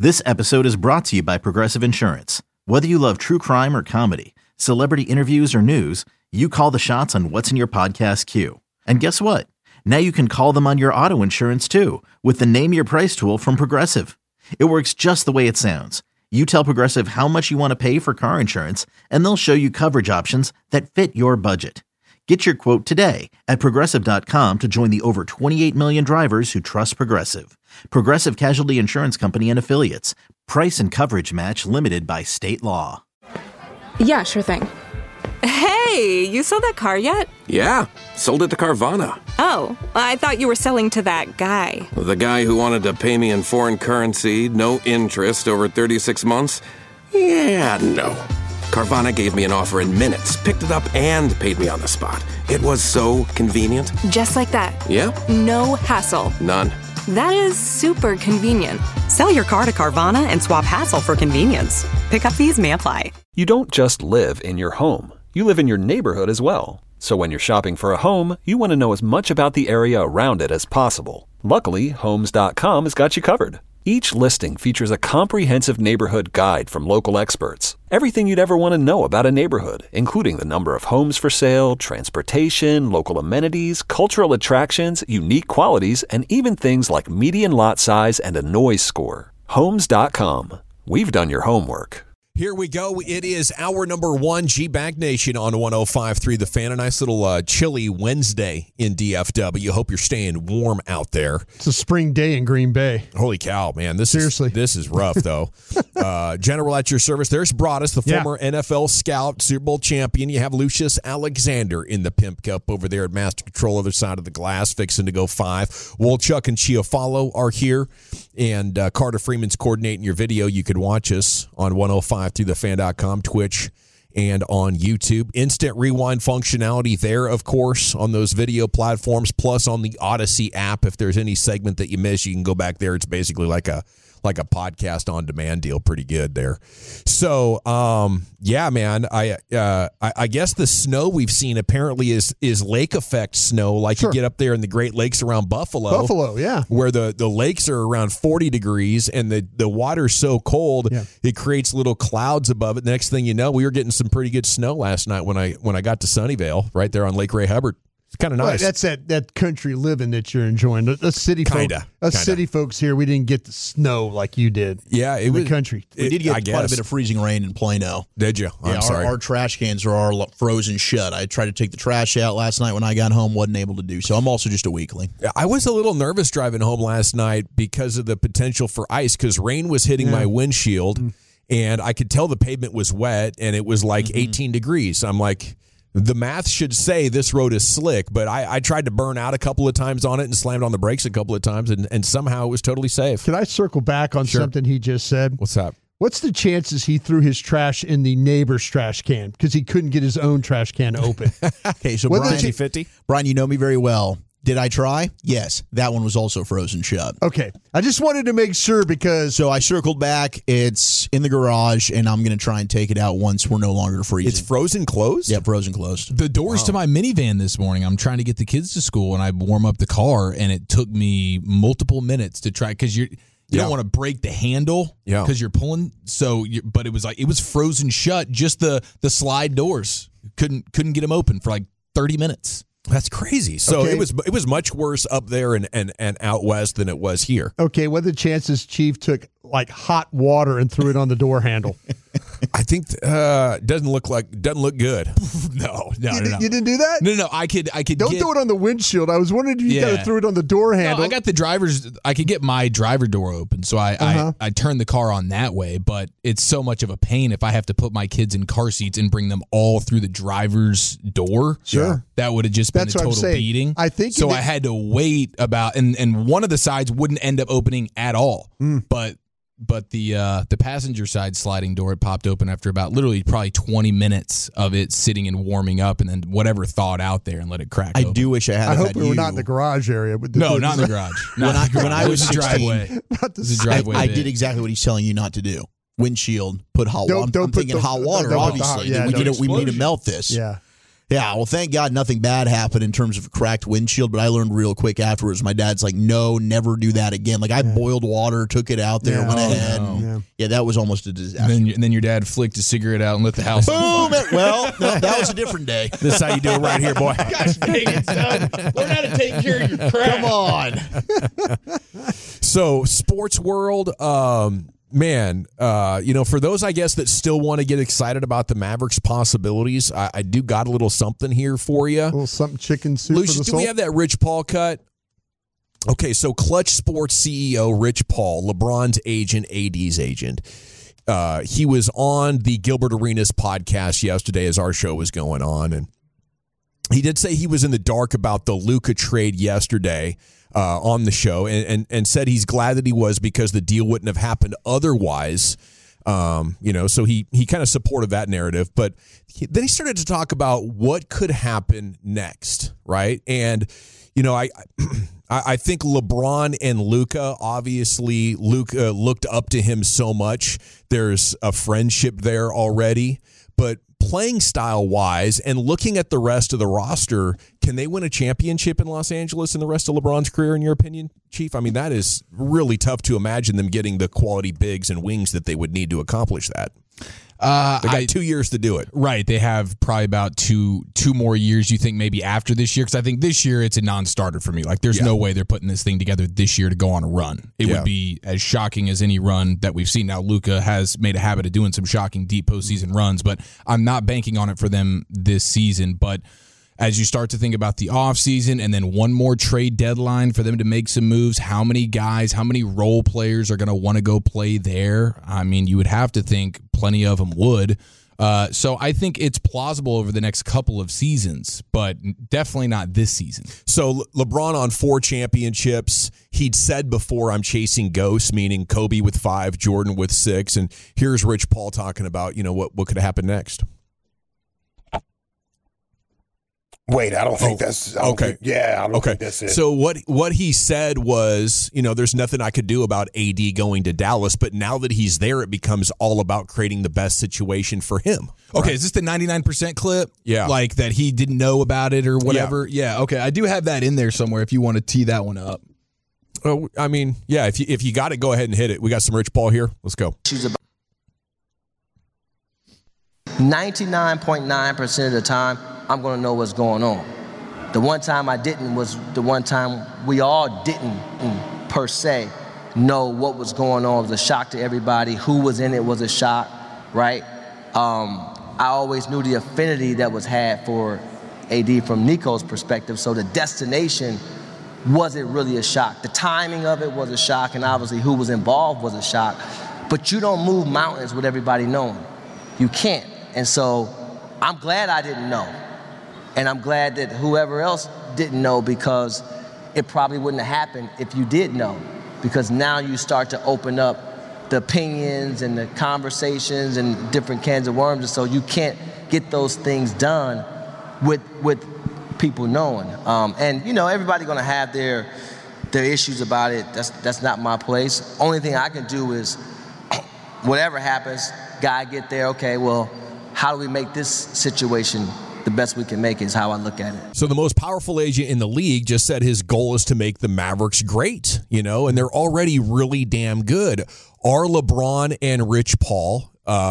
This episode is brought to you by Progressive Insurance. Whether you love true crime or comedy, celebrity interviews or news, you call the shots on what's in your podcast queue. And guess what? Now you can call them on your auto insurance too with the Name Your Price tool from Progressive. It works just the way it sounds. You tell Progressive how much you want to pay for car insurance, and they'll show you coverage options that fit your budget. Get your quote today at Progressive.com to join the over 28 million drivers who trust Progressive. Progressive Casualty Insurance Company and Affiliates. Price and coverage match limited by state law. Yeah, sure thing. Hey, you sold that car yet? Yeah, sold it to Carvana. Oh, I thought you were selling to that guy. The guy who wanted to pay me in foreign currency, no interest, over 36 months? Yeah, no. Carvana gave me an offer in minutes, picked it up, and paid me on the spot. It was so convenient. Just like that. Yeah? No hassle. None. That is super convenient. Sell your car to Carvana and swap hassle for convenience. Pickup fees may apply. You don't just live in your home. You live in your neighborhood as well. So when you're shopping for a home, you want to know as much about the area around it as possible. Luckily, Homes.com has got you covered. Each listing features a comprehensive neighborhood guide from local experts. Everything you'd ever want to know about a neighborhood, including the number of homes for sale, transportation, local amenities, cultural attractions, unique qualities, and even things like median lot size and a noise score. Homes.com. We've done your homework. Here we go. It is hour number one, G-Bag Nation on 105.3 The Fan. A nice little chilly Wednesday in DFW. Hope you're staying warm out there. It's a spring day in Green Bay. Holy cow, man. This is rough, though. General at your service. There's Broadus, the former NFL scout, Super Bowl champion. You have Lucius Alexander in the Pimp Cup over there at Master Control, other side of the glass, fixing to go 5. Wolchuk and Chiafalo are here, and Carter Freeman's coordinating your video. You could watch us on 105throughthefan.com, Twitch, and on YouTube. Instant rewind functionality there, of course, on those video platforms, plus on the Odyssey app. If there's any segment that you miss, you can go back there. It's basically like a podcast on demand deal. Pretty good there. So, yeah, man, I guess the snow we've seen apparently is lake effect snow, like you get up there in the Great Lakes around Buffalo, yeah, where the lakes are around 40 degrees and the water's so cold, it creates little clouds above it. The next thing you know, we were getting some pretty good snow last night when I got to Sunnyvale, right there on Lake Ray Hubbard. It's kind of nice. Right, that's that country living that you're enjoying. Us city folks here, we didn't get the snow like you did. Yeah, it was the country. We did get quite a bit of freezing rain in Plano. Did you? I'm sorry. Our trash cans are all frozen shut. I tried to take the trash out last night when I got home, wasn't able to do so. I'm also just a weakling. I was a little nervous driving home last night because of the potential for ice, because rain was hitting my windshield, and I could tell the pavement was wet, and it was like 18 degrees. I'm like, the math should say this road is slick, but I tried to burn out a couple of times on it and slammed on the brakes a couple of times, and somehow it was totally safe. Can I circle back on something he just said? What's up? What's the chances he threw his trash in the neighbor's trash can because he couldn't get his own trash can open? Okay, so Brian, you know me very well. Did I try? Yes. That one was also frozen shut. Okay. I just wanted to make sure because... So I circled back. It's in the garage, and I'm going to try and take it out once we're no longer freezing. It's frozen closed? Yeah, frozen closed. The doors to my minivan this morning, I'm trying to get the kids to school, and I warm up the car, and it took me multiple minutes to try, because you don't want to break the handle because you're pulling. But it was frozen shut, just the slide doors. Couldn't get them open for like 30 minutes. That's crazy. So it was much worse up there and out west than it was here. Okay, what are the chances Chief took like hot water and threw it on the door handle? I think doesn't look good. No. You didn't do that? No. I could. Don't throw it on the windshield. I was wondering if you kind of threw it on the door handle. No, I got I could get my driver door open, so I turned the car on that way. But it's so much of a pain if I have to put my kids in car seats and bring them all through the driver's door. Sure, that would have just been a total beating. I think so. I had to wait about, and one of the sides wouldn't end up opening at all, But the passenger side sliding door, it popped open after about literally probably 20 minutes of it sitting and warming up, and then whatever thawed out there and let it crack open. I do wish I had. I hope we were not in the garage area. No, not in the garage. When I was 16, driveway. I did exactly what he's telling you not to do. Windshield, put hot water. I'm thinking hot water. Obviously, we need to melt this. Yeah. Yeah, well, thank God nothing bad happened in terms of a cracked windshield, but I learned real quick afterwards. My dad's like, no, never do that again. Like, I boiled water, took it out there, went ahead. No. Yeah, that was almost a disaster. And then your dad flicked a cigarette out and lit the house on fire. Well, no, that was a different day. This is how you do it right here, boy. Gosh dang it, son. Learn how to take care of your crap. Come on. So, sports world, man, for those, I guess, that still want to get excited about the Mavericks' possibilities, I do got a little something here for you. A little something chicken soup. Lucius, do we have that Rich Paul cut? Okay, so Clutch Sports CEO Rich Paul, LeBron's agent, AD's agent, he was on the Gilbert Arenas podcast yesterday as our show was going on, and he did say he was in the dark about the Luka trade yesterday on the show, and said he's glad that he was because the deal wouldn't have happened otherwise. So he kind of supported that narrative, but then he started to talk about what could happen next, right? And I think LeBron and Luka, obviously Luka looked up to him so much. There's a friendship there already, but playing style wise and looking at the rest of the roster, can they win a championship in Los Angeles in the rest of LeBron's career, in your opinion, Chief? I mean, that is really tough to imagine them getting the quality bigs and wings that they would need to accomplish that. They got 2 years to do it. Right. They have probably about two more years, you think, maybe after this year? Because I think this year it's a non-starter for me. Like, there's no way they're putting this thing together this year to go on a run. It would be as shocking as any run that we've seen. Now, Luka has made a habit of doing some shocking deep postseason runs, but I'm not banking on it for them this season. But as you start to think about the offseason and then one more trade deadline for them to make some moves, how many guys, how many role players are going to want to go play there? I mean, you would have to think plenty of them would. So I think it's plausible over the next couple of seasons, but definitely not this season. So LeBron on 4 championships. He'd said before, I'm chasing ghosts, meaning Kobe with 5, Jordan with 6. And here's Rich Paul talking about, what could happen next. Wait, I don't think that's okay. I don't think that's it. So what he said was, there's nothing I could do about AD going to Dallas, but now that he's there, it becomes all about creating the best situation for him. Okay, right? Is this the 99% clip? Yeah. Like that he didn't know about it or whatever? Yeah, okay. I do have that in there somewhere if you want to tee that one up. Oh, I mean, yeah, if you got it, go ahead and hit it. We got some Rich Paul here. Let's go. 99.9% of the time, I'm going to know what's going on. The one time I didn't was the one time we all didn't, per se, know what was going on. It was a shock to everybody. Who was in it was a shock, right? I always knew the affinity that was had for AD from Nico's perspective, so the destination wasn't really a shock. The timing of it was a shock, and obviously who was involved was a shock. But you don't move mountains with everybody knowing. You can't. And so I'm glad I didn't know. And I'm glad that whoever else didn't know, because it probably wouldn't have happened if you did know. Because now you start to open up the opinions and the conversations and different cans of worms. And so you can't get those things done with people knowing. Everybody's going to have their issues about it. That's not my place. Only thing I can do is, whatever happens, guy get there, okay, well, how do we make this situation the best we can make it, is how I look at it. So the most powerful agent in the league just said his goal is to make the Mavericks great, and they're already really damn good. Are LeBron and Rich Paul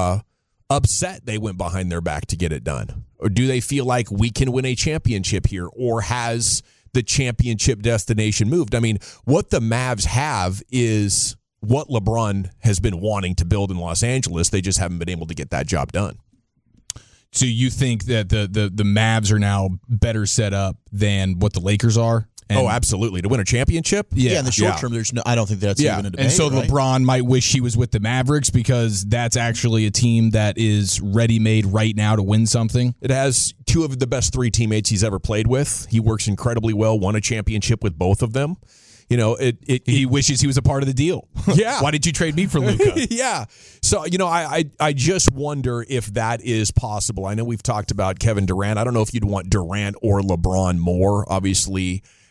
upset they went behind their back to get it done? Or do they feel like we can win a championship here? Or has the championship destination moved? I mean, what the Mavs have is what LeBron has been wanting to build in Los Angeles. They just haven't been able to get that job done. So you think that the Mavs are now better set up than what the Lakers are? Oh, absolutely. To win a championship? Yeah, in the short term, I don't think that's even a debate. And so right? LeBron might wish he was with the Mavericks because that's actually a team that is ready-made right now to win something. It has 2 of the best 3 teammates he's ever played with. He works incredibly well, won a championship with both of them. He wishes he was a part of the deal. Yeah. Why did you trade me for Luka? Yeah. So, I just wonder if that is possible. I know we've talked about Kevin Durant. I don't know if you'd want Durant or LeBron more. Obviously,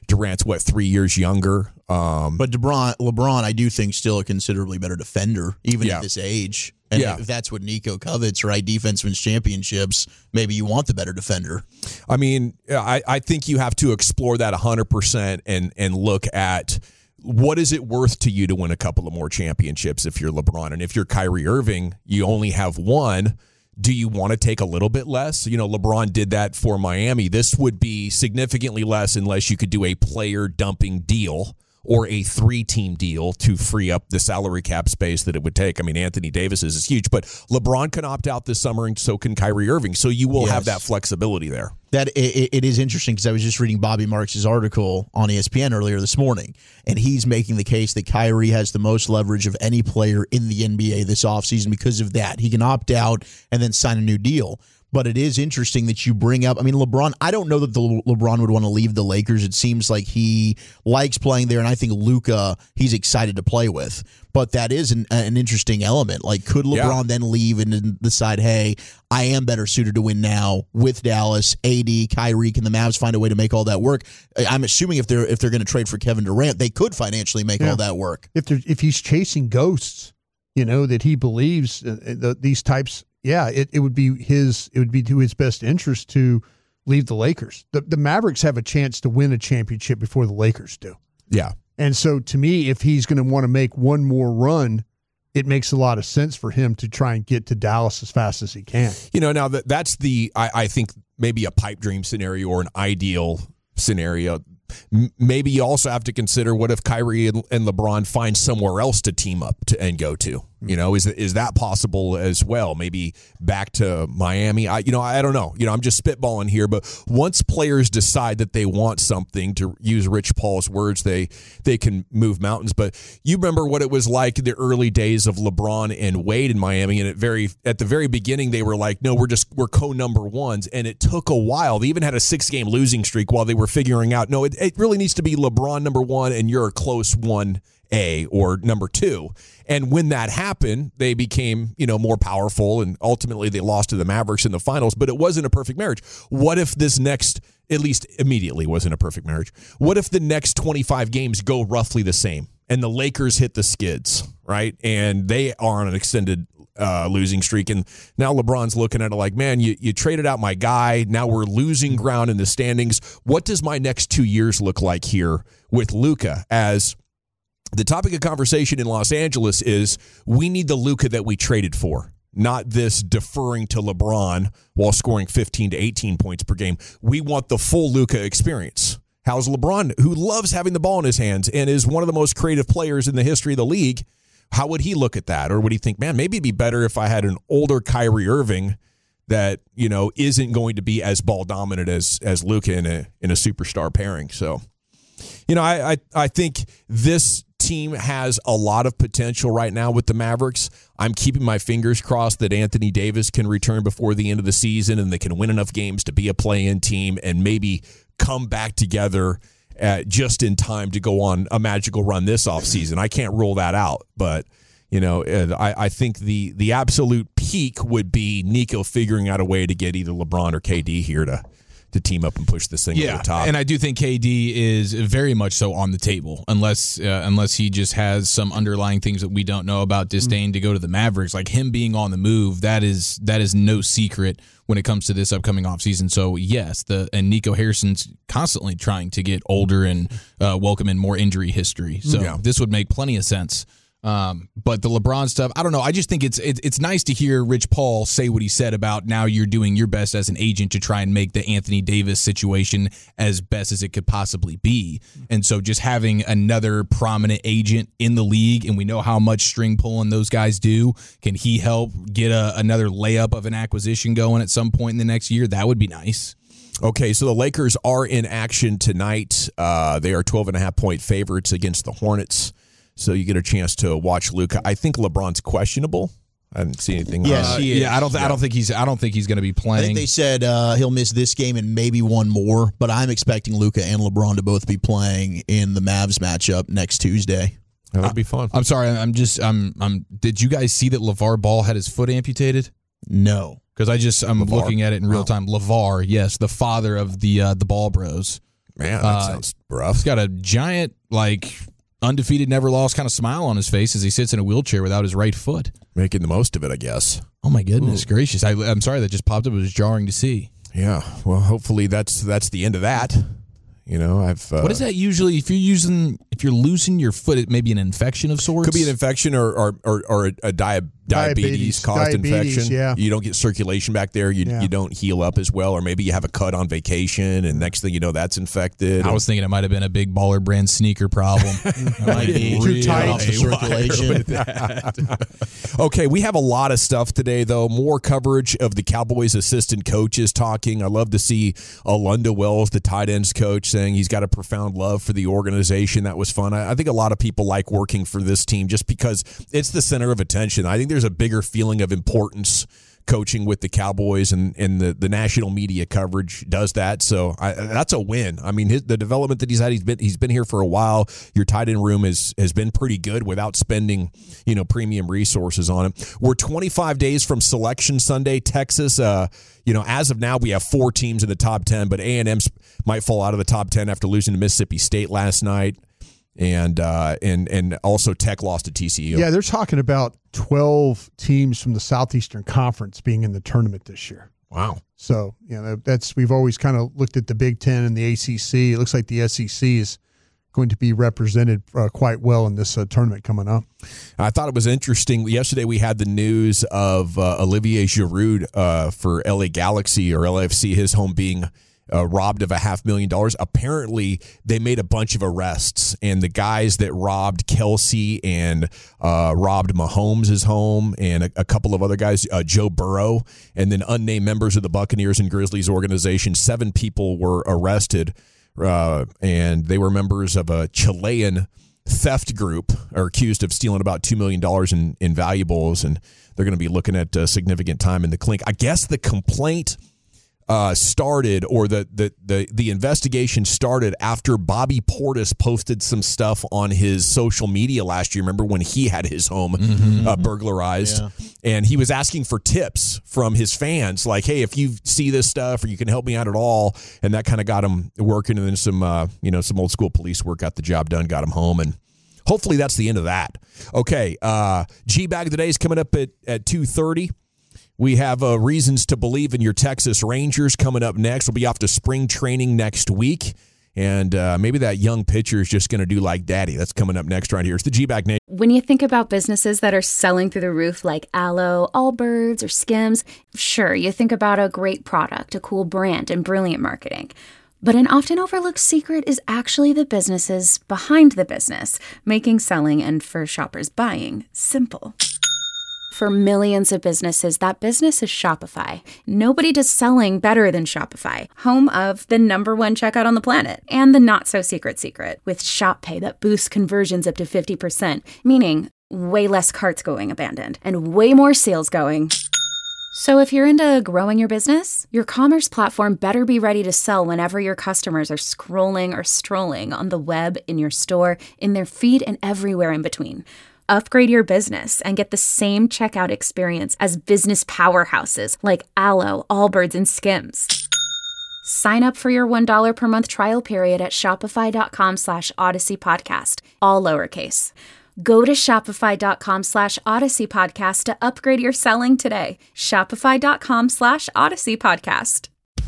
Durant's 3 years younger. But LeBron, I do think still a considerably better defender, even at this age. And if that's what Nico covets, right? Defense wins championships. Maybe you want the better defender. I mean, I think you have to explore that 100% and look at what is it worth to you to win a couple of more championships if you're LeBron. And if you're Kyrie Irving, you only have one. Do you want to take a little bit less? LeBron did that for Miami. This would be significantly less unless you could do a player dumping deal or a 3-team deal to free up the salary cap space that it would take. I mean, Anthony Davis is huge, but LeBron can opt out this summer, and so can Kyrie Irving. So you will have that flexibility there. That it is interesting because I was just reading Bobby Marks' article on ESPN earlier this morning, and he's making the case that Kyrie has the most leverage of any player in the NBA this offseason because of that. He can opt out and then sign a new deal. But it is interesting that you bring up, LeBron, I don't know that LeBron would want to leave the Lakers. It seems like he likes playing there, and I think Luka, he's excited to play with. But that is an interesting element. Like, could LeBron then leave and decide, hey, I am better suited to win now with Dallas, AD, Kyrie? Can the Mavs find a way to make all that work? I'm assuming if they're going to trade for Kevin Durant, they could financially make all that work. If he's chasing ghosts, that he believes these types. Yeah, it would be to his best interest to leave the Lakers. The Mavericks have a chance to win a championship before the Lakers do. Yeah. And so to me, if he's going to want to make one more run, it makes a lot of sense for him to try and get to Dallas as fast as he can. Now that's I think maybe a pipe dream scenario or an ideal scenario. Maybe you also have to consider, what if Kyrie and LeBron find somewhere else to team up and go to? Is that possible as well? Maybe back to Miami. I don't know. I'm just spitballing here. But once players decide that they want something, to use Rich Paul's words, they can move mountains. But you remember what it was like in the early days of LeBron and Wade in Miami, and at the very beginning they were like, no, we're co-number ones, and it took a while. They even had a 6-game losing streak while they were figuring out, no, it really needs to be LeBron number one, and you're a close 1A or number 2. And when that happened, they became, more powerful, and ultimately they lost to the Mavericks in the finals, but it wasn't a perfect marriage. What if this next, at least immediately, wasn't a perfect marriage? What if the next 25 games go roughly the same and the Lakers hit the skids, right? And they are on an extended losing streak, and now LeBron's looking at it like, man, you traded out my guy. Now we're losing ground in the standings. What does my next 2 years look like here with Luka? As the topic of conversation in Los Angeles is, we need the Luka that we traded for, not this deferring to LeBron while scoring 15 to 18 points per game. We want the full Luka experience. How's LeBron, who loves having the ball in his hands and is one of the most creative players in the history of the league, how would he look at that? Or would he think, man, maybe it'd be better if I had an older Kyrie Irving that, isn't going to be as ball dominant as Luka in a superstar pairing? So, I think this team has a lot of potential right now with the Mavericks. I'm keeping my fingers crossed that Anthony Davis can return before the end of the season and they can win enough games to be a play-in team and maybe come back together just in time to go on a magical run this offseason. I can't rule that out, but I think the absolute peak would be Nico figuring out a way to get either LeBron or KD here to team up and push this thing over the top. And I do think KD is very much so on the table, unless he just has some underlying things that we don't know about, disdain to go to the Mavericks. Like, him being on the move, that is no secret when it comes to this upcoming offseason. So yes, and Nico Harrison's constantly trying to get older and welcome in more injury history. So this would make plenty of sense. But the LeBron stuff, I don't know. I just think it's nice to hear Rich Paul say what he said about now you're doing your best as an agent to try and make the Anthony Davis situation as best as it could possibly be. And so just having another prominent agent in the league, and we know how much string pulling those guys do, can he help get another layup of an acquisition going at some point in the next year? That would be nice. Okay, so the Lakers are in action tonight. They are 12.5-point favorites against the Hornets. So you get a chance to watch Luka. I think LeBron's questionable. I didn't see anything. Yes, he is. I don't think he's going to be playing. I think they said he'll miss this game and maybe one more. But I'm expecting Luka and LeBron to both be playing in the Mavs matchup next Tuesday. That would be fun. I'm sorry. Did you guys see that LeVar Ball had his foot amputated? No, because I'm looking at it in real time. LeVar, yes, the father of the Ball Bros. Man, that sounds rough. He's got a giant, undefeated, never lost kind of smile on his face as he sits in a wheelchair without his right foot. Making the most of it, I guess. Oh, my goodness gracious. I'm sorry that just popped up. It was jarring to see. Yeah. Well, hopefully that's the end of that. What is that usually? If you're losing your foot, it may be an infection of sorts. Could be an infection or a diabetes caused infection. Yeah. You don't get circulation back there. You don't heal up as well, or maybe you have a cut on vacation, and next thing you know, that's infected. I was thinking it might have been a big Baller brand sneaker problem. Might be too tight off the circulation. Okay, we have a lot of stuff today, though. More coverage of the Cowboys' assistant coaches talking. I love to see Alunda Wells, the tight ends coach, saying he's got a profound love for the organization. That was fun. I think a lot of people like working for this team just because it's the center of attention. I think there's a bigger feeling of importance coaching with the Cowboys, and the national media coverage does that. So that's a win. I mean, the development that he's had, he's been here for a while. Your tight end room has been pretty good without spending premium resources on it. We're 25 days from Selection Sunday. Texas, as of now, we have 4 teams in the top 10, but A&M might fall out of the top 10 after losing to Mississippi State last night. And also Tech lost to TCU. Yeah, they're talking about 12 teams from the Southeastern Conference being in the tournament this year. Wow. So, we've always kind of looked at the Big Ten and the ACC. It looks like the SEC is going to be represented quite well in this tournament coming up. I thought it was interesting. Yesterday we had the news of Olivier Giroud for LA Galaxy or LAFC, his home being robbed of $500,000. Apparently, they made a bunch of arrests, and the guys that robbed Kelsey and robbed Mahomes' home and a couple of other guys, Joe Burrow, and then unnamed members of the Buccaneers and Grizzlies organization, 7 people were arrested, and they were members of a Chilean theft group, are accused of stealing about $2 million in valuables, and they're going to be looking at significant time in the clink. I guess the complaint started, or the investigation started after Bobby Portis posted some stuff on his social media last year. Remember when he had his home burglarized? Yeah. And he was asking for tips from his fans, like, hey, if you see this stuff or you can help me out at all. And that kind of got him working, and then some old school police work got the job done, got him home, and hopefully that's the end of that. Okay, G-Bag of the Day is coming up at 2:30. We have reasons to believe in your Texas Rangers coming up next. We'll be off to spring training next week. And maybe that young pitcher is just going to do like daddy. That's coming up next right here. It's the G-Bag Nation. When you think about businesses that are selling through the roof like Aloe, Allbirds, or Skims, sure, you think about a great product, a cool brand, and brilliant marketing. But an often overlooked secret is actually the businesses behind the business, making selling and for shoppers buying simple. For millions of businesses, that business is Shopify. Nobody does selling better than Shopify, home of the #1 checkout on the planet and the not-so-secret secret with Shop Pay that boosts conversions up to 50%, meaning way less carts going abandoned and way more sales going. So if you're into growing your business, your commerce platform better be ready to sell whenever your customers are scrolling or strolling on the web, in your store, in their feed, and everywhere in between. Upgrade your business and get the same checkout experience as business powerhouses like Aloe, Allbirds, and Skims. Sign up for your $1 per month trial period at shopify.com/Odyssey Podcast, all lowercase. Go to shopify.com/Odyssey Podcast to upgrade your selling today. Shopify.com/Odyssey Podcast.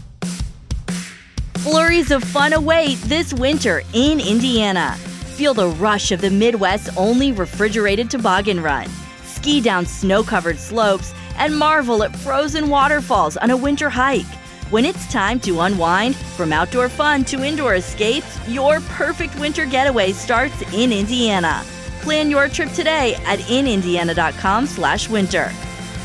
Flurries of fun await this winter in Indiana. Feel the rush of the Midwest's only refrigerated toboggan run. Ski down snow-covered slopes and marvel at frozen waterfalls on a winter hike. When it's time to unwind, from outdoor fun to indoor escapes, your perfect winter getaway starts in Indiana. Plan your trip today at inindiana.com/winter.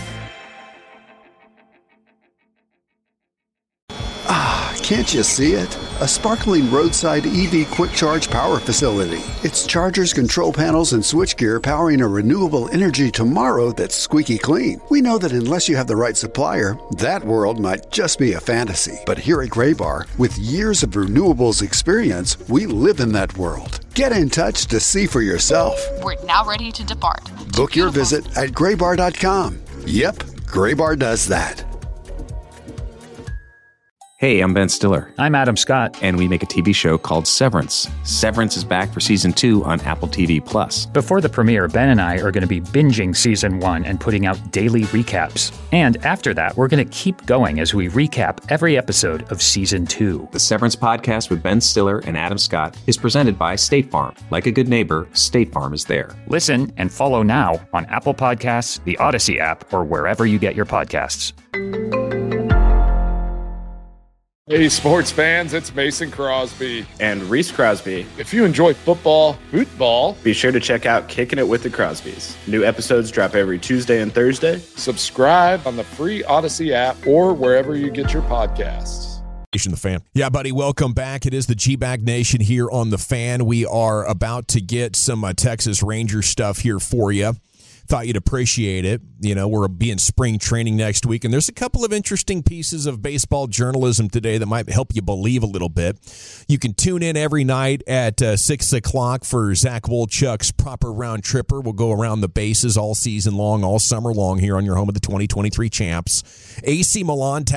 Can't you see it? A sparkling roadside EV quick charge power facility. It's chargers, control panels, and switchgear powering a renewable energy tomorrow that's squeaky clean. We know that unless you have the right supplier, that world might just be a fantasy. But here at Graybar, with years of renewables experience, we live in that world. Get in touch to see for yourself. We're now ready to depart. Book your visit at graybar.com. Yep, Graybar does that. Hey, I'm Ben Stiller. I'm Adam Scott. And we make a TV show called Severance. Severance is back for Season 2 on Apple TV+. Before the premiere, Ben and I are going to be binging Season 1 and putting out daily recaps. And after that, we're going to keep going as we recap every episode of Season 2. The Severance podcast with Ben Stiller and Adam Scott is presented by State Farm. Like a good neighbor, State Farm is there. Listen and follow now on Apple Podcasts, the Odyssey app, or wherever you get your podcasts. Hey, sports fans, it's Mason Crosby. And Reese Crosby. If you enjoy football, be sure to check out Kicking It with the Crosbys. New episodes drop every Tuesday and Thursday. Subscribe on the free Odyssey app or wherever you get your podcasts. The Fan. Yeah, buddy, welcome back. It is the G-Bag Nation here on The Fan. We are about to get some Texas Ranger stuff here for you. Thought you'd appreciate it. You know, we're being spring training next week, and there's a couple of interesting pieces of baseball journalism today that might help you believe a little bit. You can tune in every night at 6 o'clock for Zach Wolchuk's Proper Round Tripper. We'll go around the bases all season long, all summer long here on your home of the 2023 champs. Aston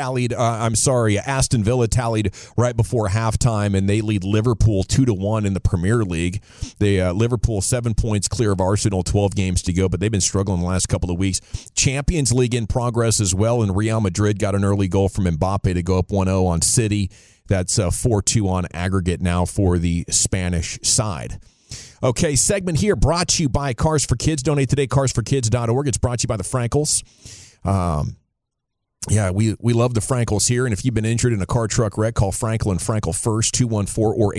Villa tallied right before halftime, and they lead Liverpool 2-1 in the Premier League. Liverpool 7 points clear of Arsenal, 12 games to go, but they've been struggling the last couple of weeks. Champions League in progress as well, and Real Madrid got an early goal from Mbappe to go up 1-0 on City. That's 4-2 on aggregate now for the Spanish side. Okay, segment here brought to you by Cars for Kids. Donate today, carsforkids.org. It's brought to you by the Frankels. Yeah, we love the Frankels here, and if you've been injured in a car truck wreck, call Frankel and Frankel first, 214 or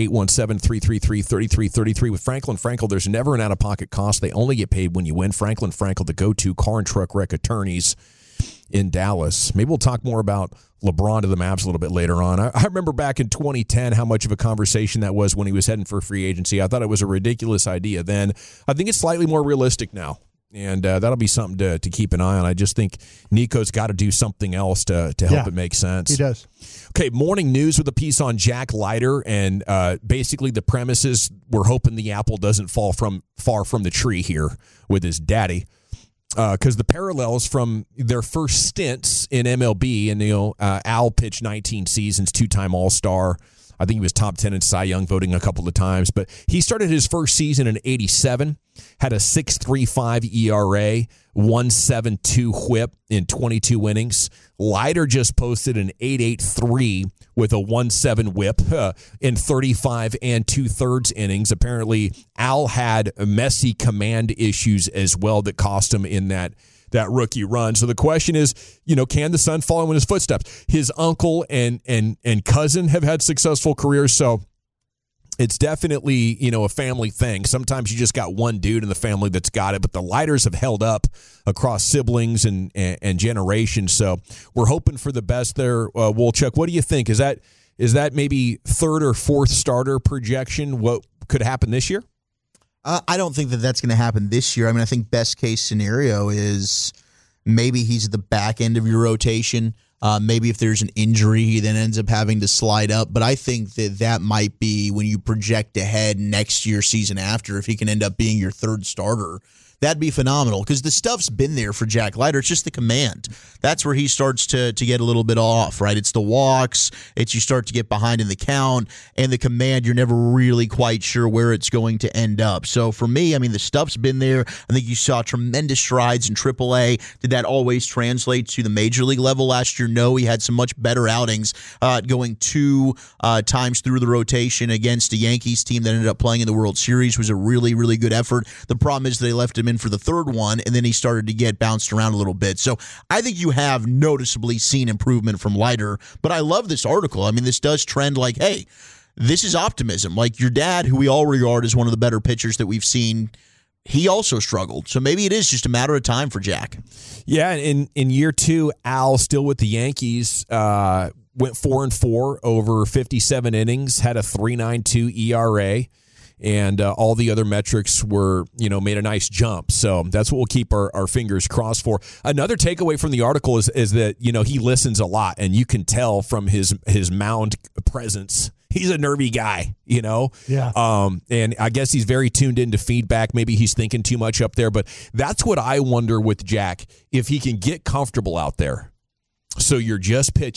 817-333-3333. With Frankel and Frankel, there's never an out-of-pocket cost. They only get paid when you win. Frankel and Frankel, the go-to car and truck wreck attorneys in Dallas. Maybe we'll talk more about LeBron to the Mavs a little bit later on. I remember back in 2010 how much of a conversation that was when he was heading for free agency. I thought it was a ridiculous idea then. I think it's slightly more realistic now. And that'll be something to keep an eye on. I just think Nico's got to do something else to help it make sense. He does. Okay, morning news with a piece on Jack Leiter. And basically the premise is we're hoping the apple doesn't fall far from the tree here with his daddy. Because the parallels from their first stints in MLB, and Al pitched 19 seasons, two-time All-Star. I think he was top 10 in Cy Young voting a couple of times. But he started his first season in 87, had a 6.35 ERA, 1.72 whip in 22 innings. Leiter just posted an 8.83 with a 1.7 whip in 35 and 2/3 innings. Apparently, Al had messy command issues as well that cost him in that rookie run. So the question is, can the son follow in his footsteps? His uncle and cousin have had successful careers, so it's definitely, a family thing. Sometimes you just got one dude in the family that's got it, but the Leiters have held up across siblings and generations. So we're hoping for the best there. Wolchuk, what do you think? Is that maybe third or fourth starter projection? What could happen this year? I don't think that that's going to happen this year. I mean, I think best case scenario is maybe he's at the back end of your rotation. Maybe if there's an injury, he then ends up having to slide up. But I think that might be when you project ahead next year, season after, if he can end up being your third starter. That'd be phenomenal because the stuff's been there for Jack Leiter. It's just the command. That's where he starts to get a little bit off, right? It's the walks. It's you start to get behind in the count. And the command, you're never really quite sure where it's going to end up. So for me, I mean, the stuff's been there. I think you saw tremendous strides in AAA. Did that always translate to the major league level last year? No, he had some much better outings going 2 times through the rotation against a Yankees team that ended up playing in the World Series. Was a really, really good effort. The problem is they left him in for the third one, and then he started to get bounced around a little bit. So I think you have noticeably seen improvement from Leiter, but I love this article. I mean, this does trend like, hey, this is optimism. Like your dad, who we all regard as one of the better pitchers that we've seen, he also struggled. So maybe it is just a matter of time for Jack. Yeah, in year 2, Al, still with the Yankees, went 4-4 over 57 innings, had a 3.92 ERA. And all the other metrics were, made a nice jump. So that's what we'll keep our fingers crossed for. Another takeaway from the article is that, he listens a lot, and you can tell from his mound presence. He's a nervy guy, Yeah. And I guess he's very tuned into feedback. Maybe he's thinking too much up there. But that's what I wonder with Jack, if he can get comfortable out there. So you're just pitching.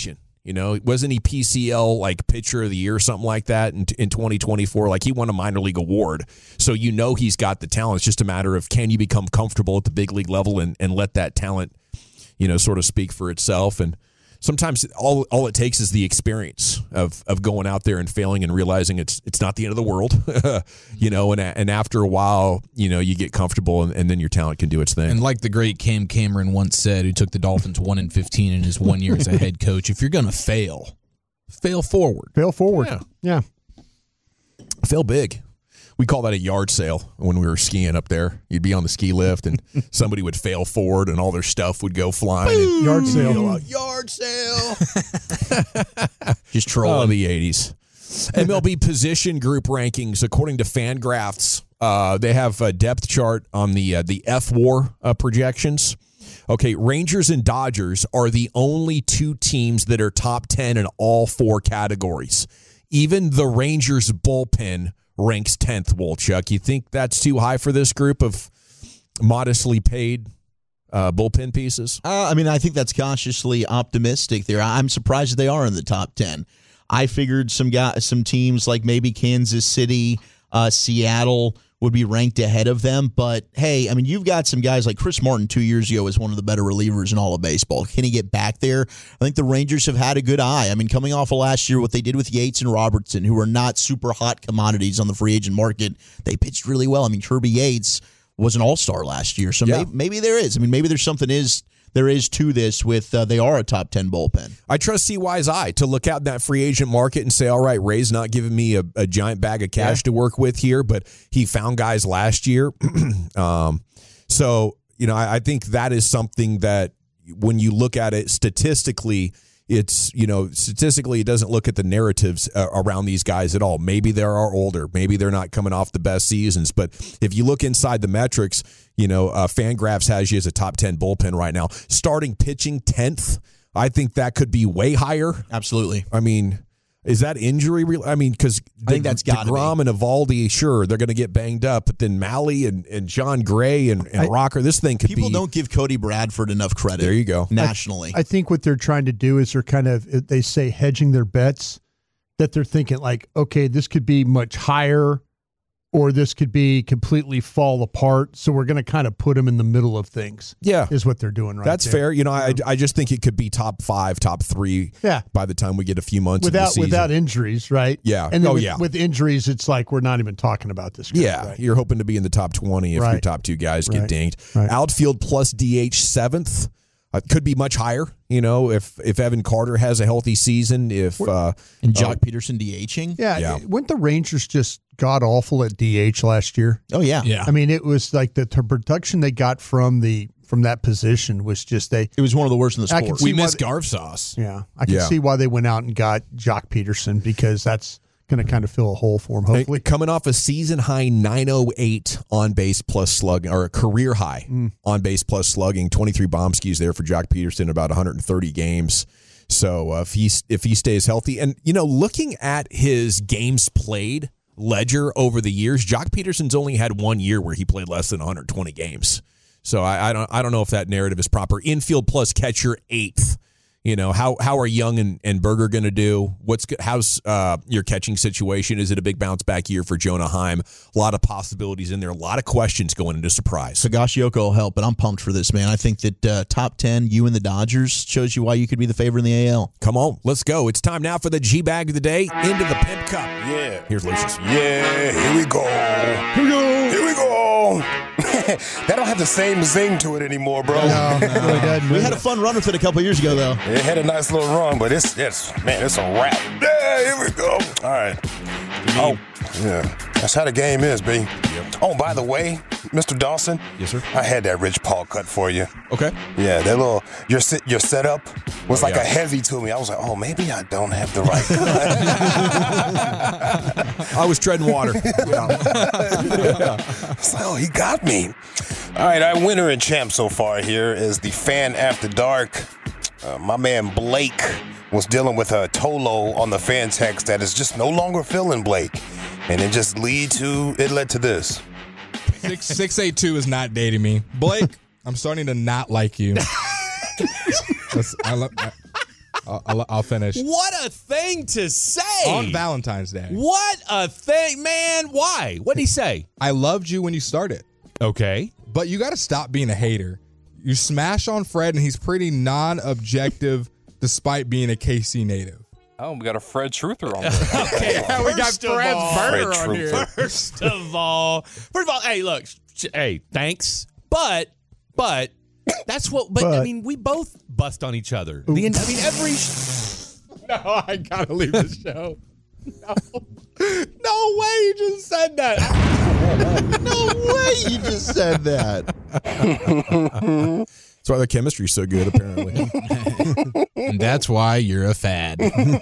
Wasn't he PCL like pitcher of the year or something like that in 2024? Like he won a minor league award. So he's got the talent. It's just a matter of can you become comfortable at the big league level and let that talent, sort of speak for itself. And sometimes all it takes is the experience of going out there and failing and realizing it's not the end of the world, and after a while, you get comfortable and then your talent can do its thing. And like the great Cam Cameron once said, who took the Dolphins 1-15 in his 1 year as a head coach, if you're going to fail forward. Fail forward. Yeah. Fail big. We call that a yard sale when we were skiing up there. You'd be on the ski lift and somebody would fail forward and all their stuff would go flying. Yard sale. Yard sale. Just trolling. The 80s. MLB position group rankings, according to Fangraphs, they have a depth chart on the F-WAR projections. Okay, Rangers and Dodgers are the only two teams that are top 10 in all four categories. Even the Rangers bullpen ranks 10th, Wolchuk. You think that's too high for this group of modestly paid bullpen pieces? I think that's cautiously optimistic there. I'm surprised that they are in the top 10. I figured some teams like maybe Kansas City, Seattle would be ranked ahead of them. But, hey, you've got some guys like Chris Martin 2 years ago was one of the better relievers in all of baseball. Can he get back there? I think the Rangers have had a good eye. Coming off of last year, what they did with Yates and Robertson, who are not super hot commodities on the free agent market, they pitched really well. Kirby Yates was an all-star last year. So maybe there is. Maybe there's something there is to this with they are a top 10 bullpen. I trust CY's eye to look out in that free agent market and say, all right, Ray's not giving me a giant bag of cash to work with here, but he found guys last year. I think that is something that when you look at it statistically, statistically it doesn't look at the narratives around these guys at all. Maybe they are older. Maybe they're not coming off the best seasons. But if you look inside the metrics, Fangraphs has you as a top 10 bullpen right now. Starting pitching 10th, I think that could be way higher. Absolutely. Is that injury real? Because I think that's got DeGrom and Evaldi, sure, they're going to get banged up. But then Malley and John Gray and Rocker, this thing could people don't give Cody Bradford enough credit. There you go. Nationally. I think what they're trying to do is they say hedging their bets, that they're thinking like, okay, this could be much higher or this could be completely fall apart. So we're going to kind of put them in the middle of things. Yeah. Is what they're doing right That's there. fair. I just think it could be top 5, top 3 by the time we get a few months into the season. Without injuries, right? Yeah. And then with injuries, it's like we're not even talking about this guy. Yeah. Right? You're hoping to be in the top 20 if your top two guys get dinged. Right. Outfield plus DH 7th. Could be much higher, if Evan Carter has a healthy season. And Jock Peterson DHing? Yeah. Weren't the Rangers just god-awful at DH last year? Oh, yeah. It was like the production they got from that position was just it was one of the worst in the sport. We missed Garv Sauce. Yeah. I can see why they went out and got Jock Peterson, because that's going to kind of fill a hole for him, hopefully. Coming off a season-high 908 on-base plus slugging, or a career-high on-base plus slugging, 23 bomb skis there for Jock Peterson, about 130 games. So if he stays healthy. And, looking at his games played ledger over the years, Jock Peterson's only had 1 year where he played less than 120 games. So I don't know if that narrative is proper. Infield plus catcher 8th. How are Young and Berger going to do? How's your catching situation? Is it a big bounce back year for Jonah Heim? A lot of possibilities in there. A lot of questions going into surprise. Higashioka will help, but I'm pumped for this, man. I think that top 10, you and the Dodgers, shows you why you could be the favorite in the AL. Come on, let's go. It's time now for the G-Bag of the day, into the Pimp Cup. Yeah. Here's Lucius. Yeah, here we go. Here we go. That don't have the same zing to it anymore, bro. No, really doesn't. We had a fun run with it a couple years ago, though. It had a nice little run, but it's a wrap. Yeah, here we go. All right. Oh, yeah. That's how the game is, B. Yep. Oh, by the way, Mr. Dawson. Yes, sir. I had that Rich Paul cut for you. Okay. Yeah, that little your setup was a heavy to me. I was like, oh, maybe I don't have the right cut. I was treading water. It's like, oh, he got me. All right, our winner and champ so far here is the Fan After Dark. My man Blake was dealing with a Tolo on the fan text that is just no longer feeling Blake. And it just led to this. 682 is not dating me. Blake, I'm starting to not like you. I'll finish. What a thing to say On Valentine's Day. What a thing, man. Why? What did he say? I loved you when you started. Okay. But you got to stop being a hater. You smash on Fred, and he's pretty non-objective despite being a KC native. Oh, we got a Fred Truther on there. Okay, we got Fred Burner Fred on here. Truther. First of all, hey, look, hey, thanks, but that's what. But I mean, we both bust on each other. I mean, every. No, I gotta leave the show. No way you just said that. No way you just said that. That's why the chemistry's so good, apparently. And that's why you're a fad.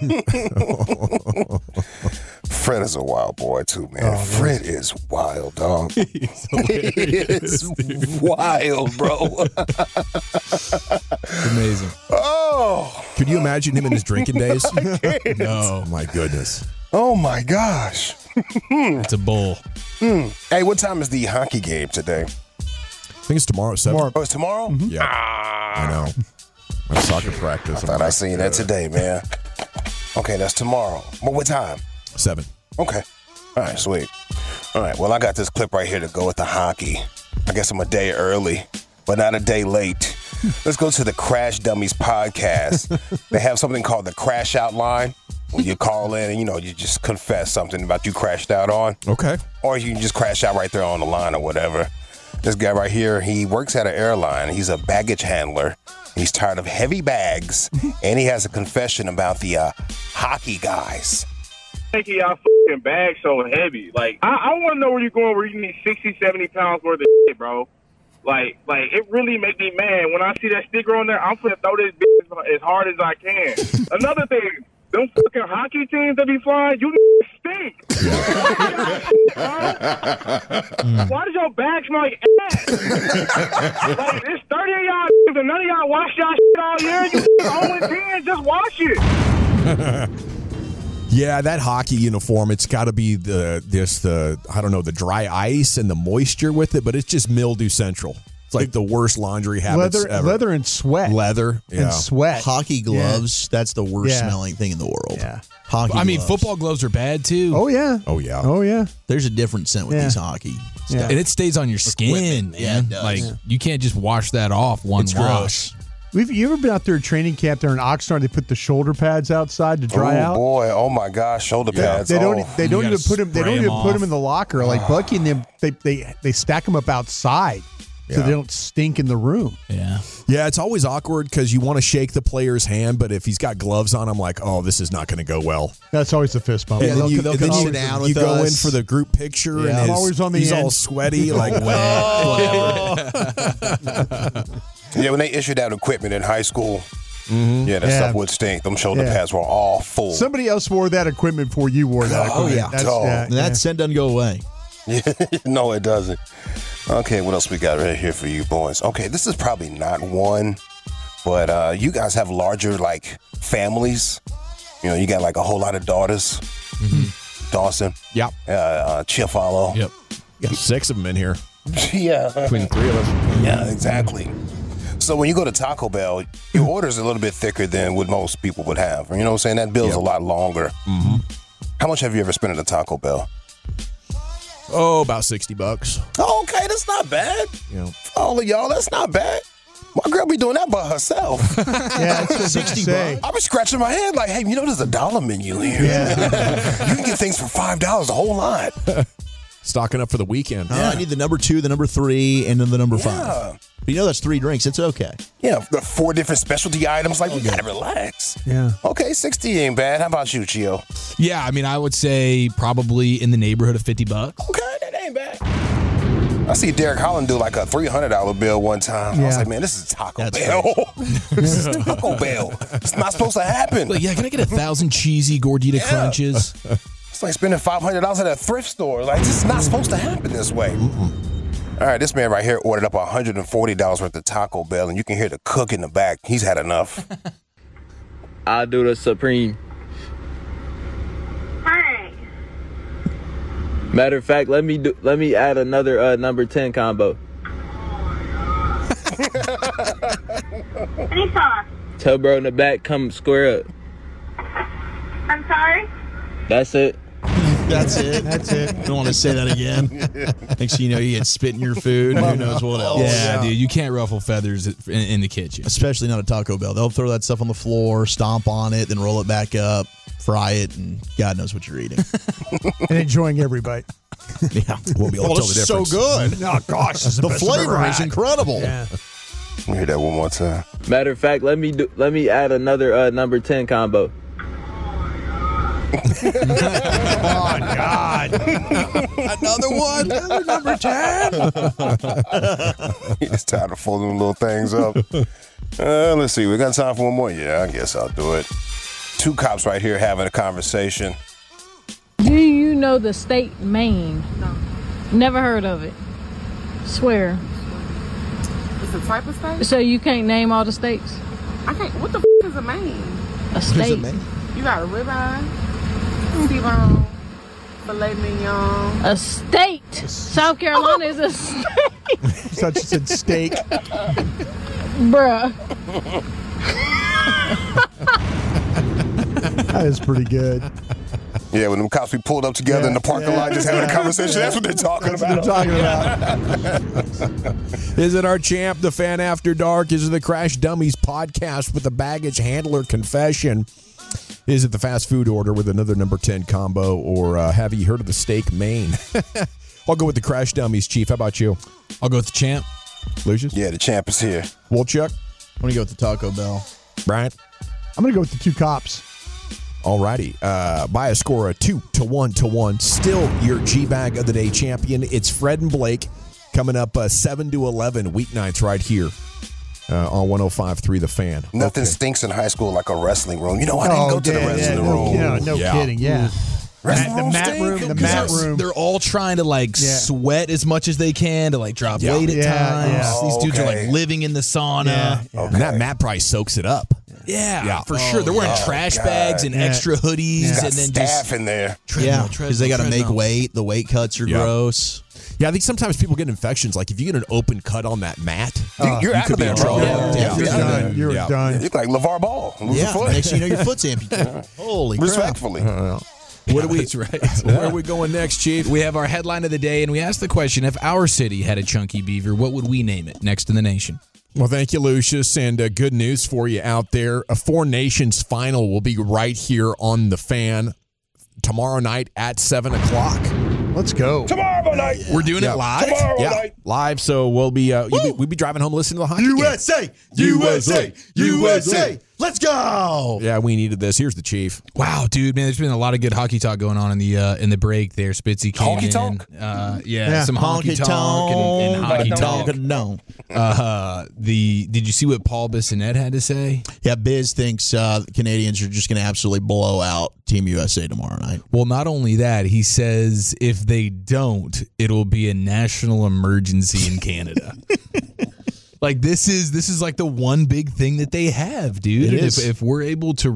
Fred is a wild boy, too, man. Fred is wild, dog. He is wild, bro. Amazing. Oh. Could you imagine him in his drinking days? I can't. No. My goodness. Oh, my gosh. It's a bull. Hey, what time is the hockey game today? I think it's tomorrow at 7. Oh, it's tomorrow? Mm-hmm. Yeah. I know. My soccer practice. I thought I seen that today, man. Okay, that's tomorrow. But what time? 7. Okay. All right, sweet. All right, well, I got this clip right here to go with the hockey. I guess I'm a day early, but not a day late. Let's go to the Crash Dummies podcast. They have something called the Crash Out line. When you call in and, you just confess something about you crashed out on. Okay. Or you can just crash out right there on the line or whatever. This guy right here, he works at an airline. He's a baggage handler. He's tired of heavy bags, and he has a confession about the hockey guys. Making y'all fucking bags so heavy. Like, I want to know where you're going where you need 60, 70 pounds worth of shit, bro. Like, it really make me mad. When I see that sticker on there, I'm finna throw this bitch as hard as I can. Another thing, them fucking hockey teams that be flying, you stink. Why does your bag smell like ass? Like, there's 30 of y'all and none of y'all wash y'all shit all year. You 0-10, just wash it. Yeah, that hockey uniform, it's got to be the dry ice and the moisture with it, but it's just mildew central. It's like the worst laundry habits ever. Leather and sweat. And sweat. Hockey gloves, that's the worst smelling thing in the world. Yeah. Hockey gloves. Football gloves are bad too. Oh, yeah. Oh, yeah. Oh, yeah. There's a different scent with these hockey stuff. And it stays on your skin, man. Yeah, it does. Like, you can't just wash that off one It's wash. gross. You ever been out there at training camp there in Oxnard? They put the shoulder pads outside to dry out. Oh boy! Oh my gosh! Shoulder pads. They don't. They don't You even gotta put them. They don't spray even 'em put them off. in the locker. Like Bucky and them, they stack them up outside so they don't stink in the room. Yeah. Yeah, it's always awkward because you want to shake the player's hand, but if he's got gloves on, I'm like, oh, this is not going to go well. That's always a fist bump. And then you, they'll and then come you- sit down you with go us. in for the group picture, Yeah. and I'm always on the he's end. all sweaty, like Yeah, when they issued out equipment in high school, that stuff would stink. Them shoulder pads were all full. Somebody else wore that equipment before you wore that. Oh, equipment. yeah. That's, Oh. That scent doesn't go away. No, it doesn't. Okay, what else we got right here for you boys? Okay, this is probably not one, but you guys have larger, like, families. You got, like, a whole lot of daughters. Dawson. Yep. Chiafalo. Yep. Got 6 of them in here. Yeah. Between 3 of us. Yeah, exactly. So when you go to Taco Bell, your order's a little bit thicker than what most people would have. You know what I'm saying? That bill's a lot longer. Mm-hmm. How much have you ever spent at a Taco Bell? Oh, about $60. Oh, okay, that's not bad. For all of y'all, that's not bad. My girl be doing that by herself. Yeah, it's $60. I was scratching my head like, hey, there's a dollar menu here. Yeah. You can get things for $5 a whole lot. Stocking up for the weekend. I need the number 2, the number 3, and then the number 5. Yeah. But that's 3 drinks. It's okay. Yeah, the 4 different specialty items. Like, we gotta relax. Yeah. Okay, 60 ain't bad. How about you, Chio? Yeah, I mean, I would say probably in the neighborhood of $50. Okay, that ain't bad. I see Derek Holland do like a $300 bill one time. I was like, man, this is Taco Bell. This is Taco Bell. It's not supposed to happen. Like, yeah, can I get 1,000 cheesy gordita crunches? It's like spending $500 at a thrift store. Like, this is not supposed to happen this way. All right, this man right here ordered up $140 worth of Taco Bell, and you can hear the cook in the back. He's had enough. I'll do the Supreme. Hi. Matter of fact, let me add another number 10 combo. Any sauce? Tell bro in the back, come square up. I'm sorry? That's it. That's it. That's it. Don't want to say that again. Next thing you know, you get spit in your food and who knows what else. Yeah, dude, you can't ruffle feathers in the kitchen. Especially not a Taco Bell. They'll throw that stuff on the floor, stomp on it, then roll it back up, fry it, and God knows what you're eating. And enjoying every bite. Yeah. Won't be able to tell the it's difference. so good. Oh, gosh. The flavor is incredible. Yeah. Let me hear that one more time. Matter of fact, let me add another number 10 combo. Oh, God. Another one. Another number 10. It's time to fold them little things up. Let's see. We got time for one more? Yeah, I guess I'll do it. Two cops right here having a conversation. Do you know the state Maine? No. Never heard of it. Swear. It's a type of state? So you can't name all the states? I can't. What the is a Maine? A state. You got a ribeye, T-bone, filet mignon. A state. South Carolina is a state. Such said steak. Bruh. That is pretty good. Yeah, when them cops be pulled up together in the parking lot just having a conversation, that's what they're talking about. Is it our champ, the Fan After Dark? Is it the Crash Dummies podcast with the baggage handler confession? Is it the fast food order with another number 10 combo? Or have you heard of the steak Maine? I'll go with the Crash Dummies, Chief. How about you? I'll go with the champ. Lucius? Yeah, the champ is here. Wolchuk? I'm going to go with the Taco Bell. Brian? I'm going to go with the two cops. All righty. By a score of 2-1. Still your G-Bag of the Day champion. It's Fred and Blake coming up 7 to 11 weeknights right here on 105.3 The Fan. Nothing stinks in high school like a wrestling room. You know, I didn't go to the wrestling room. No kidding. Yeah. Wrestling The mat room. They're all trying to sweat as much as they can to drop weight at times. These dudes are living in the sauna. And that mat probably soaks it up. Yeah, for sure. They're wearing trash bags and extra hoodies, and then staff in there. Yeah, because they got to make weight. The weight cuts are gross. Yeah, I think sometimes people get infections. Like if you get an open cut on that mat, you're out of there, bro. You're done. You're like LeVar Ball. Next thing you know, your foot's amputated. Holy crap. Respectfully. What are we? Where are we going next, Chief? We have our headline of the day, and we asked the question: if our city had a chunky beaver, what would we name it? Next in the nation. Well, thank you, Lucius, and good news for you out there. A Four Nations final will be right here on The Fan tomorrow night at 7 o'clock. Let's go. Tomorrow night. We're doing it live? Tomorrow night. Live, so we'll be we'll be driving home listening to the hockey USA! USA! Let's go! Yeah, we needed this. Here's the Chief. Wow, dude, man, there's been a lot of good hockey talk going on in the break there. Spitzy came honky in. Tonk? Some honky tonk and hockey talk. No. Did you see what Paul Bissonnette had to say? Yeah, Biz thinks the Canadians are just going to absolutely blow out Team USA tomorrow night. Well, not only that, he says if they don't, it'll be a national emergency in Canada. Like this is like the one big thing that they have, dude. It and is. If we're able to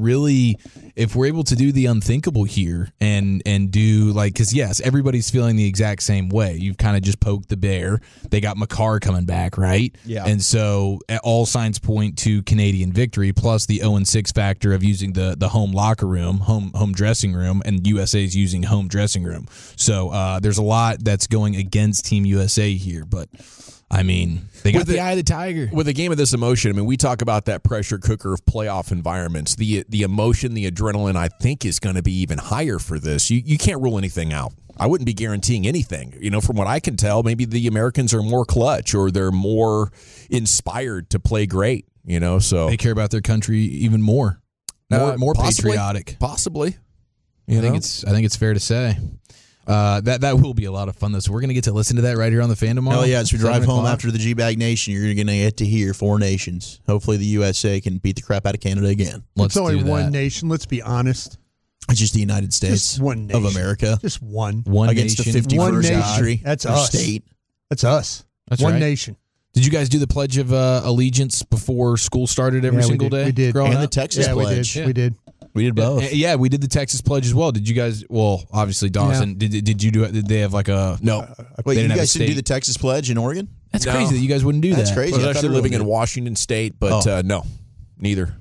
do the unthinkable here and do because yes, everybody's feeling the exact same way. You've kind of just poked the bear. They got Makar coming back, right? Yeah. And so all signs point to Canadian victory, plus the 0-6 factor of using the home locker room, home dressing room, and USA's using home dressing room. So there's a lot that's going against Team USA here, but. I mean, they got the eye of the tiger. With a game of this emotion, I mean, we talk about that pressure cooker of playoff environments. The emotion, the adrenaline, I think, is going to be even higher for this. You can't rule anything out. I wouldn't be guaranteeing anything. From what I can tell, maybe the Americans are more clutch or they're more inspired to play great, so. They care about their country even more. More possibly, patriotic. Possibly. I think it's fair to say. That will be a lot of fun, though. So we're going to get to listen to that right here on The Fan tomorrow. Oh, yeah. As we drive home after the G-Bag Nation, you're going to get to hear Four Nations. Hopefully the USA can beat the crap out of Canada again. It's only one nation. Let's be honest. It's just the United States just one nation. of America. Just one. Against nation. the 51st country. That's us. State. That's us. That's one right. nation. Did you guys do the Pledge of Allegiance before school started every single day? We did. And the Texas Pledge. We did. We did both. Yeah, we did the Texas Pledge as well. Did you guys? Well, obviously Dawson. Yeah. Did you do it? Did they have like a no? Wait, you guys didn't do the Texas Pledge in Oregon? That's crazy that you guys wouldn't do that. That's crazy. I was actually living in Washington State, but no, neither.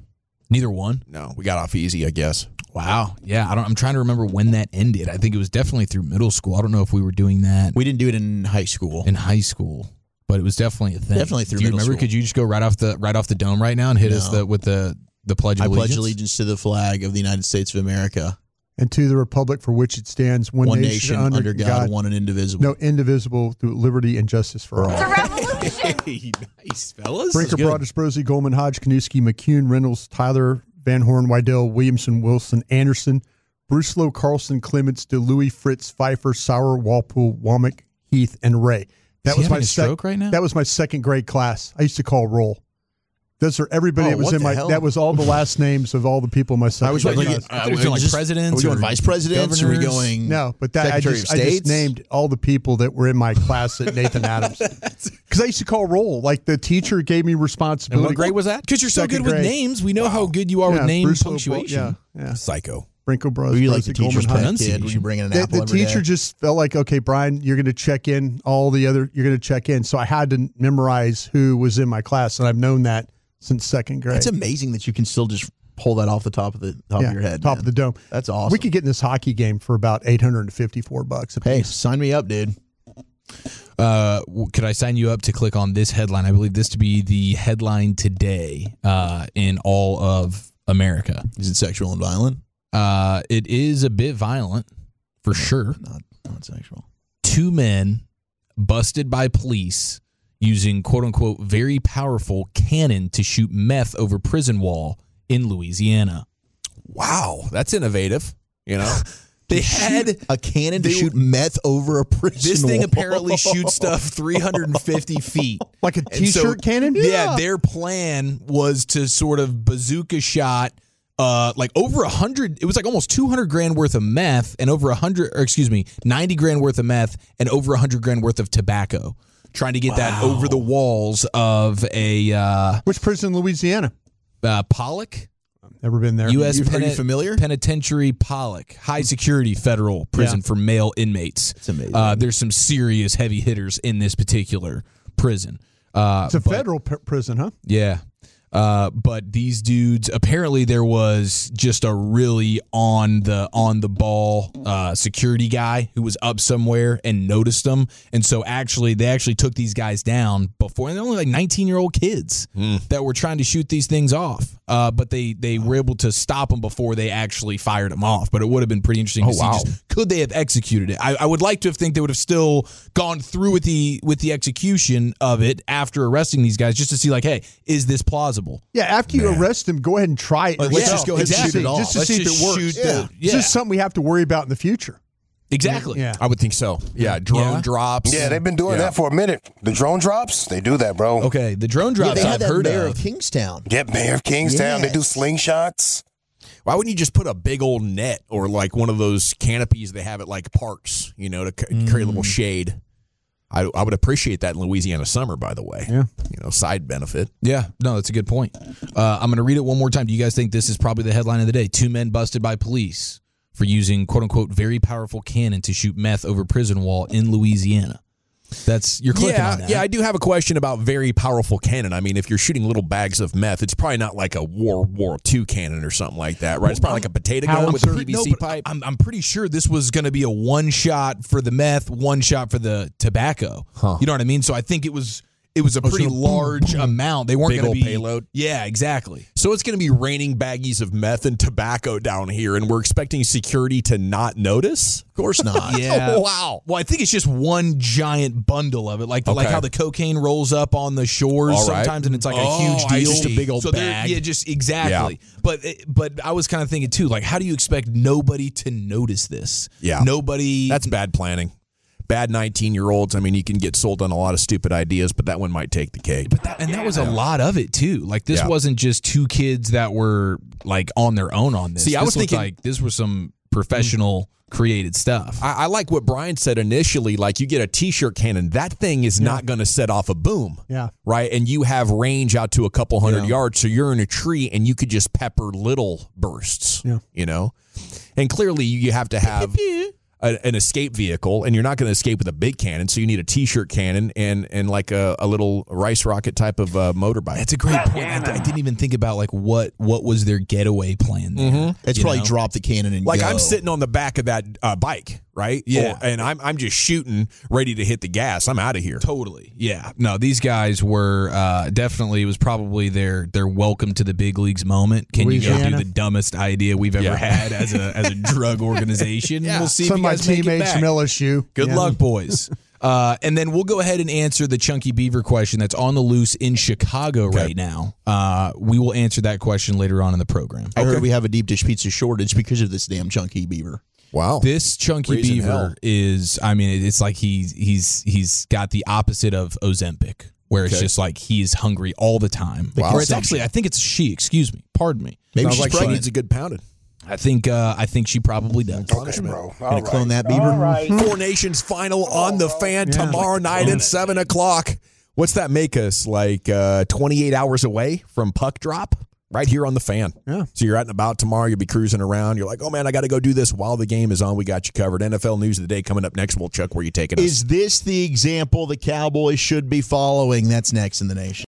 Neither one? No, we got off easy, I guess. Wow. Yeah, I'm trying to remember when that ended. I think it was definitely through middle school. I don't know if we were doing that. We didn't do it in high school. But it was definitely a thing. Definitely through Do you middle remember? school. Could you just go right off the dome right now and hit us with the Pledge of Allegiance? I pledge allegiance to the flag of the United States of America. And to the republic for which it stands, one nation under God, one and indivisible. No, indivisible, through liberty and justice for all. It's a revolution. Hey, nice, fellas. Brinker, Broadus, Brosey, Goldman, Hodge, Kanuski, McCune, Reynolds, Tyler, Van Horn, Wydell, Williamson, Wilson, Anderson, Bruslow, Carlson, Clements, DeLuey, Fritz, Pfeiffer, Sauer, Walpole, Womack, Heath, and Ray. That was my stroke right now? That was my second grade class. I used to call roll. Those are everybody that was in my. hell? That was all the last names of all the people in my second grade class. Are we doing presidents? Are we going vice presidents? Are we going No, but that I just named all the people that were in my class at Nathan Adams because I used to call roll. Like the teacher gave me responsibility. And what grade was that? Because you're so Second good with grade. names. We know how good you are with name punctuation. Yeah. Psycho. Sprinkle Bros. Were you like the teacher's Goldman, pet kid? Were you bringing an The apple every teacher day? just felt like, okay, Brian, you're going to check in. You're going to check in. So I had to memorize who was in my class, and I've known that since second grade. It's amazing that you can still just pull that off the top of your head. Top of the dome. That's awesome. We could get in this hockey game for about $854 a Hey, piece. sign me up, dude. Could I sign you up to click on this headline? I believe this to be the headline today in all of America. Is it sexual and violent? It is a bit violent, for sure. Not sexual. 2 men busted by police using quote-unquote very powerful cannon to shoot meth over prison wall in Louisiana. Wow, that's innovative. You know, they had a cannon to shoot meth over a prison This thing wall. apparently shoots stuff 350 feet. Like a T-shirt cannon? Yeah, their plan was to sort of bazooka shot like over 100, it was like almost 200 grand worth of meth and over 90 grand worth of meth and over 100 grand worth of tobacco. Trying to get that over the walls of a Which prison in Louisiana? Pollock. Never been there. U.S. Are you familiar? Penitentiary Pollock, high security federal prison for male inmates. It's amazing. There's some serious heavy hitters in this particular prison. It's a federal prison, huh? Yeah. But these dudes, apparently there was just a really on the ball security guy who was up somewhere and noticed them. And so they actually took these guys down before, and they're only like 19-year-old kids that were trying to shoot these things off. But they were able to stop them before they actually fired them off. But it would have been pretty interesting to see just, could they have executed it? I would like to think they would have still gone through with the execution of it after arresting these guys, just to see like, hey, is this plausible? Yeah, after you arrest them, go ahead and try it. Let's just go ahead and shoot it off. Just to Let's see if just it works. shoot the- It's just something we have to worry about in the future. Exactly. Yeah. I would think so. Yeah, drone drops. Yeah, they've been doing that for a minute. The drone drops, they do that, bro. Okay, the drone drops they had I've that heard mayor of. of Kingstown. Yeah, Mayor of Kingstown. They do Yes. slingshots. Why wouldn't you just put a big old net or like one of those canopies they have at like parks, you know, to create a little shade? I would appreciate that in Louisiana summer, by the way. Yeah. You know, side benefit. Yeah, no, that's a good point. I'm going to read it one more time. Do you guys think this is probably the headline of the day? 2 men busted by police for using quote-unquote very powerful cannon to shoot meth over prison wall in Louisiana. You're clicking on that. Yeah, I do have a question about very powerful cannon. I mean, if you're shooting little bags of meth, it's probably not like a World War II cannon or something like that, right? It's probably like a potato gun with a PVC pipe. I'm pretty sure this was going to be a one shot for the meth, one shot for the tobacco. Huh. You know what I mean? So I think it was a pretty large amount. They weren't Big going to old be payload. Yeah, exactly. So it's going to be raining baggies of meth and tobacco down here, and we're expecting security to not notice? Of course not. Yeah. Oh, wow. Well, I think it's just one giant bundle of it, like how the cocaine rolls up on the shores All right. sometimes, and it's like a huge deal. Just a big old bag. Yeah, just exactly. Yeah. But I was kind of thinking too, like, how do you expect nobody to notice this? Yeah. Nobody. That's bad planning. Bad 19-year-olds. I mean, you can get sold on a lot of stupid ideas, but that one might take the cake. But that was a lot of it too. Like this wasn't just 2 kids that were like on their own on this. See, I was thinking like this was some professional created stuff. I like what Brian said initially. Like, you get a T-shirt cannon, that thing is not going to set off a boom. Yeah. Right? And you have range out to a couple hundred yards, so you're in a tree and you could just pepper little bursts. Yeah. You know? And clearly you have to have an escape vehicle, and you're not going to escape with a big cannon, so you need a T-shirt cannon and like a little rice rocket type of motorbike. That's a great point. I didn't even think about like what was their getaway plan there. It's probably drop the cannon and like go. I'm sitting on the back of that bike, right? Yeah. And I'm just shooting, ready to hit the gas. I'm out of here. Totally. Yeah. No, these guys were definitely, it was probably their welcome to the big leagues moment. Can you go do the dumbest idea we've ever had as a drug organization? Yeah. We'll see Some if you guys of my make it teammates back. from LSU. Good Yeah. luck, boys. And then we'll go ahead and answer the Chunky Beaver question that's on the loose in Chicago right now. We will answer that question later on in the program. I heard we have a deep dish pizza shortage because of this damn Chunky Beaver. Wow. This Chunky Raising Beaver hell. is, I mean, it's like he's got the opposite of Ozempic, where it's just like he's hungry all the time. Wow. Or it's actually, I think it's she, excuse me. Pardon me. Maybe Sounds she's like she pregnant. needs a good pounding. I think she probably does. Punishment. Gonna clone that beaver? Four Nations final on the Fan tomorrow night at 7 o'clock. What's that make us, like 28 hours away from puck drop? Right here on the Fan. Yeah. So you're out and about tomorrow. You'll be cruising around. You're like, oh, man, I got to go do this while the game is on. We got you covered. NFL News of the Day coming up next. Well, Chuck, where you taking us? Is this the example the Cowboys should be following? That's next in the nation.